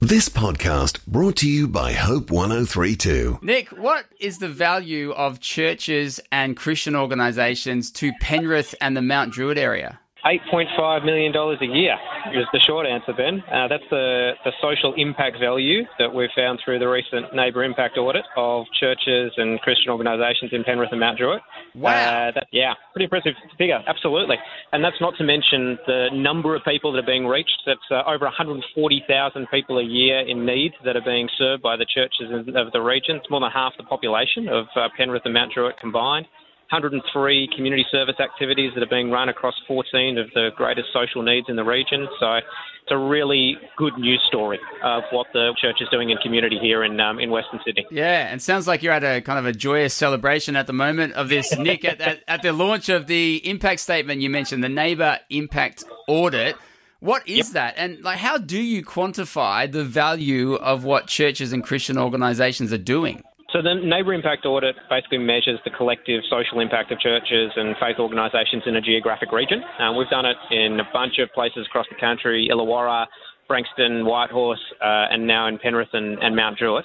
This podcast brought to you by Hope 103.2. Nick, what is the value of churches and Christian organisations to Penrith and the Mount Druitt area? $8.5 million a year is the short answer, Ben. That's the social impact value that we've found through the recent neighbour impact audit of churches and Christian organisations in Penrith and Mount Druitt. Wow. Pretty impressive figure, absolutely. And that's not to mention the number of people that are being reached. That's over 140,000 people a year in need that are being served by the churches of the region. It's more than half the population of Penrith and Mount Druitt combined. 103 community service activities that are being run across 14 of the greatest social needs in the region. So it's a really good news story of what the church is doing in community here in Western Sydney. Yeah, and sounds like you're at a kind of a joyous celebration at the moment of this, Nick, at the launch of the impact statement you mentioned, the Neighbour Impact Audit. What is that? And how do you quantify the value of what churches and Christian organisations are doing? So the Neighbour Impact Audit basically measures the collective social impact of churches and faith organisations in a geographic region. We've done it in a bunch of places across the country, Illawarra, Frankston, Whitehorse, and now in Penrith and Mount Druitt.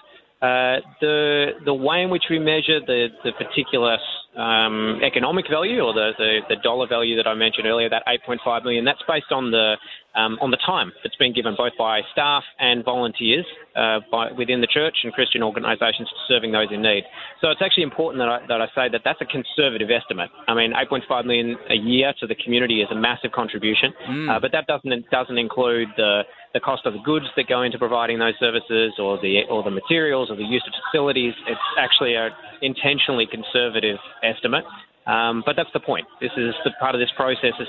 The way in which we measure the particular economic value or the dollar value that I mentioned earlier, that $8.5 million, that's based on the time that's been given both by staff and volunteers within the church and Christian organisations serving those in need. So it's actually important that I say that that's a conservative estimate. I mean, $8.5 million a year to the community is a massive contribution, but that doesn't include the cost of the goods that go into providing those services or the materials or the use of facilities. It's actually a intentionally conservative estimate, but that's the point. This is the part of this process is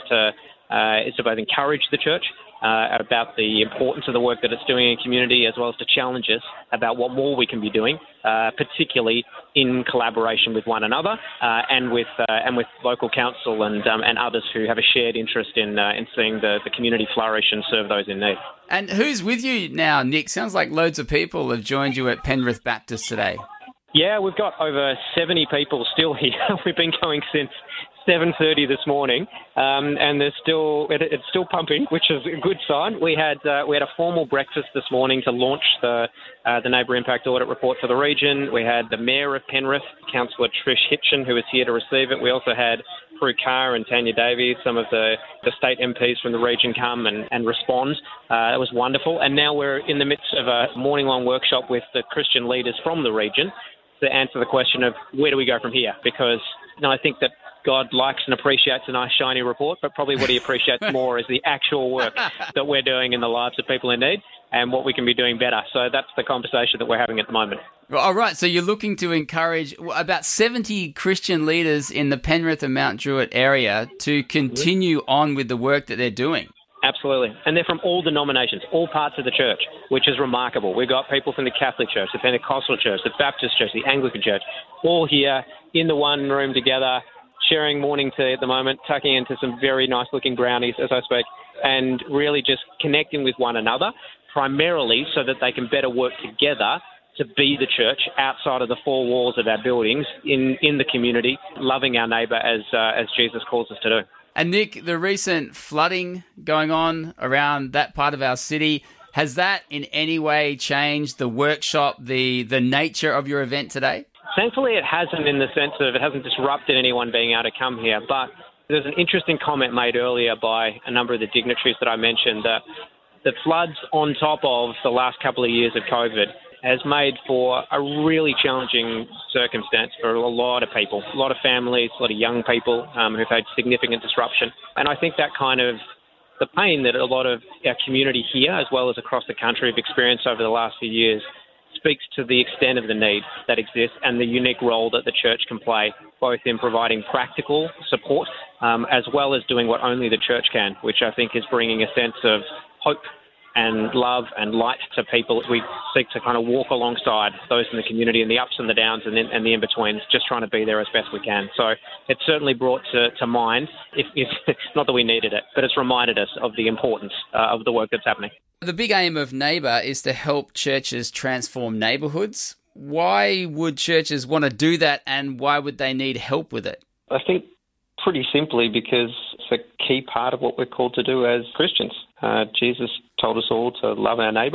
to both encourage the church about the importance of the work that it's doing in community, as well as to challenge us about what more we can be doing, particularly in collaboration with one another and with local council and others who have a shared interest in seeing the community flourish and serve those in need. And who's with you now, Nick? Sounds like loads of people have joined you at Penrith Baptist today. Yeah, we've got over 70 people still here. We've been going since 7:30 this morning, and it's still pumping, which is a good sign. We had a formal breakfast this morning to launch the Neighbour Impact Audit report for the region. We had the Mayor of Penrith, Councillor Trish Hitchin, who was here to receive it. We also had Prue Carr and Tanya Davies, some of the state MPs from the region come and respond. It was wonderful. And now we're in the midst of a morning-long workshop with the Christian leaders from the region to answer the question of where do we go from here? Because I think that God likes and appreciates a nice shiny report, but probably what he appreciates more is the actual work that we're doing in the lives of people in need and what we can be doing better. So that's the conversation that we're having at the moment. All right, so you're looking to encourage about 70 Christian leaders in the Penrith and Mount Druitt area to continue on with the work that they're doing. Absolutely. And they're from all denominations, all parts of the church, which is remarkable. We've got people from the Catholic Church, the Pentecostal Church, the Baptist Church, the Anglican Church, all here in the one room together, sharing morning tea at the moment, tucking into some very nice-looking brownies as I speak, and really just connecting with one another, primarily so that they can better work together to be the church outside of the four walls of our buildings in the community, loving our neighbour as Jesus calls us to do. And Nick, the recent flooding going on around that part of our city, has that in any way changed the workshop, the nature of your event today? Thankfully, it hasn't, in the sense of it hasn't disrupted anyone being able to come here. But there's an interesting comment made earlier by a number of the dignitaries that I mentioned that the floods on top of the last couple of years of COVID has made for a really challenging circumstance for a lot of people, a lot of families, a lot of young people who've had significant disruption. And I think that kind of the pain that a lot of our community here, as well as across the country, have experienced over the last few years speaks to the extent of the need that exists and the unique role that the church can play, both in providing practical support as well as doing what only the church can, which I think is bringing a sense of hope and love and light to people. We seek to kind of walk alongside those in the community and the ups and the downs and the in-betweens, just trying to be there as best we can. So it's certainly brought to mind, if not that we needed it, but it's reminded us of the importance of the work that's happening. The big aim of Neighbour is to help churches transform neighbourhoods. Why would churches want to do that, and why would they need help with it? I think pretty simply because it's a key part of what we're called to do as Christians. Jesus told us all to love our neighbour,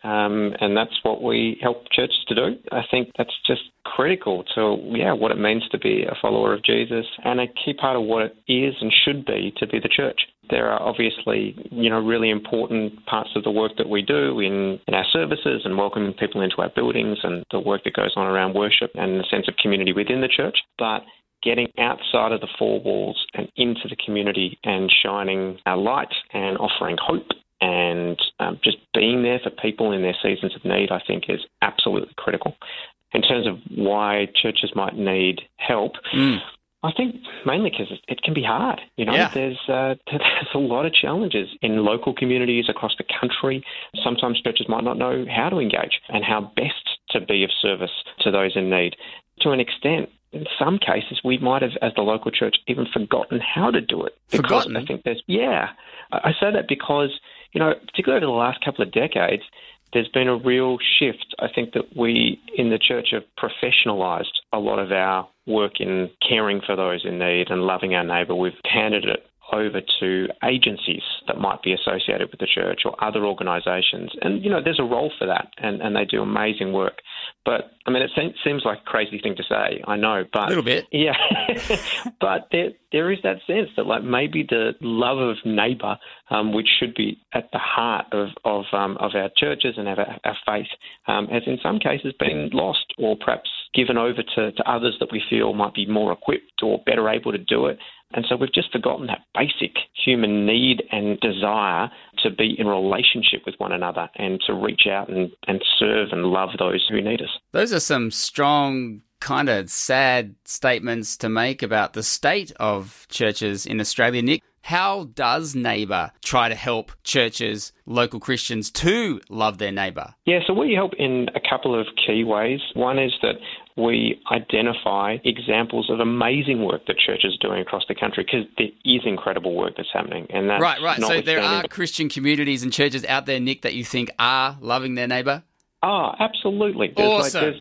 and that's what we help churches to do. I think that's just critical to, what it means to be a follower of Jesus, and a key part of what it is and should be to be the church. There are obviously, really important parts of the work that we do in our services and welcoming people into our buildings and the work that goes on around worship and the sense of community within the church. But getting outside of the four walls and into the community and shining our light and offering hope and just being there for people in their seasons of need, I think is absolutely critical. In terms of why churches might need help, I think mainly because it can be hard. There's a lot of challenges in local communities across the country. Sometimes churches might not know how to engage and how best to be of service to those in need. To an extent, in some cases, we might have, as the local church, even forgotten how to do it. Forgotten? I think I say that because, particularly over the last couple of decades, there's been a real shift. I think that we in the church have professionalised a lot of our work in caring for those in need and loving our neighbour. We've handed it over to agencies that might be associated with the church or other organisations. And, there's a role for that, and they do amazing work. But, it seems like a crazy thing to say, I know. But a little bit. Yeah. But there is that sense that, maybe the love of neighbour, which should be at the heart of our churches and our faith, has in some cases been lost or perhaps given over to others that we feel might be more equipped or better able to do it. And so we've just forgotten that basic human need and desire to be in relationship with one another and to reach out and serve and love those who need us. Those are some strong, kind of sad statements to make about the state of churches in Australia. Nick, how does Neighbour try to help churches, local Christians, to love their neighbour? Yeah, so we help in a couple of key ways. One is that we identify examples of amazing work that churches are doing across the country, because there is incredible work that's happening. And that's right. So there are Christian communities and churches out there, Nick, that you think are loving their neighbour? Oh, absolutely. Awesome.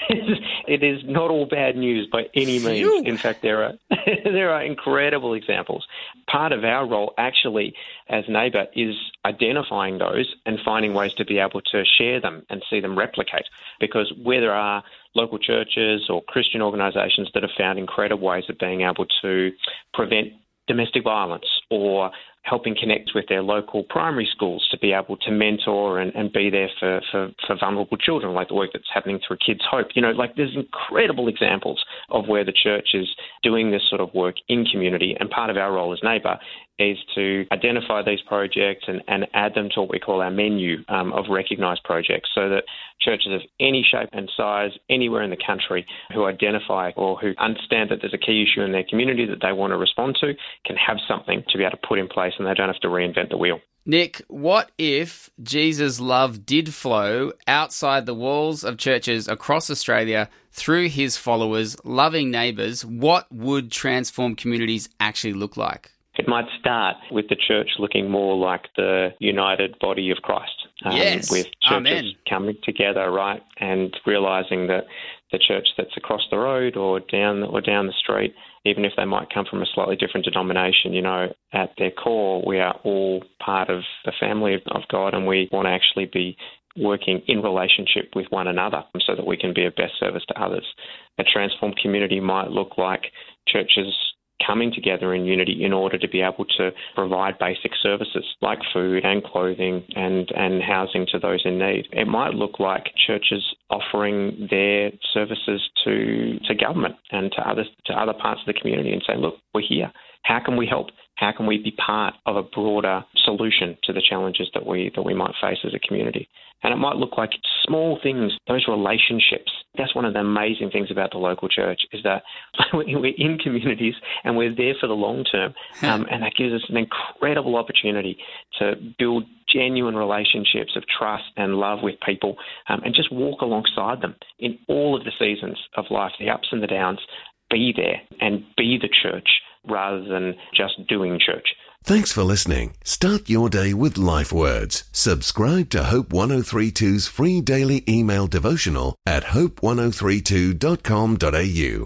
It is not all bad news by any means. Phew. In fact, there are incredible examples. Part of our role, actually, as Neighbour, is identifying those and finding ways to be able to share them and see them replicate. Because where there are local churches or Christian organisations that have found incredible ways of being able to prevent domestic violence or helping connect with their local primary schools to be able to mentor and be there for vulnerable children, like the work that's happening through Kids Hope. There's incredible examples of where the church is doing this sort of work in community, and part of our role as Neighbour is to identify these projects and add them to what we call our menu of recognised projects, so that churches of any shape and size, anywhere in the country, who identify or who understand that there's a key issue in their community that they want to respond to, can have something to be able to put in place and they don't have to reinvent the wheel. Nick, what if Jesus' love did flow outside the walls of churches across Australia through his followers, loving neighbours? What would transformed communities actually look like? It might start with the church looking more like the united body of Christ. Yes. With churches Amen. coming together, right, and realising that the church that's across the road or down the street, even if they might come from a slightly different denomination, at their core, we are all part of the family of God, and we want to actually be working in relationship with one another so that we can be of best service to others. A transformed community might look like churches coming together in unity in order to be able to provide basic services like food and clothing and housing to those in need. It might look like churches offering their services to government and to other parts of the community and saying, look, we're here. How can we help? How can we be part of a broader solution to the challenges that we might face as a community? And it might look like small things, those relationships. That's one of the amazing things about the local church, is that we're in communities and we're there for the long term. And that gives us an incredible opportunity to build genuine relationships of trust and love with people, and just walk alongside them in all of the seasons of life, the ups and the downs. Be there and be the church rather than just doing church. Thanks for listening. Start your day with Life Words. Subscribe to Hope 1032's free daily email devotional at hope1032.com.au.